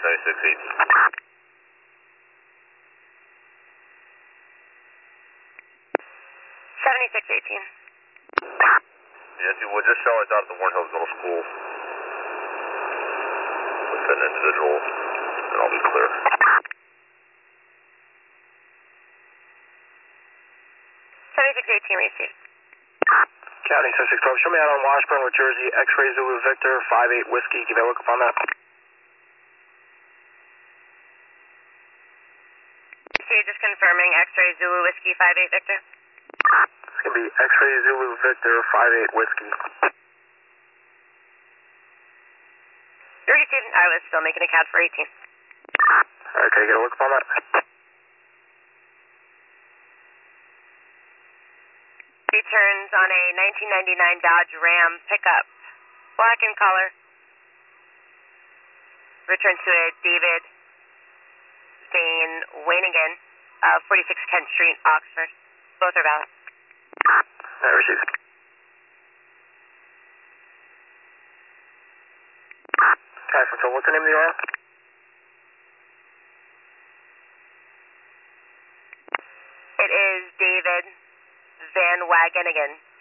7618. 7618. Yes, you would just show us out at the Warren Hills Middle School with an individual, and I'll be clear. 7618 received. County 7612, show me out on Washburn with Jersey, X-Ray Zulu Victor, 58 Whiskey, give me a look up on that. So you're just confirming X-Ray Zulu Whiskey 58 Victor? It's going to be X-Ray Zulu Victor, 58 Whiskey. You're receiving. I was still making a count for 18. Okay, get a look up on that. Returns on a 1999 Dodge Ram pickup, black in color. Returns to a David Stain Wanigan, 46 Kent Street, Oxford. Both are valid. Received. Okay, so what's the name of the oil? It is David Van Wagenigan.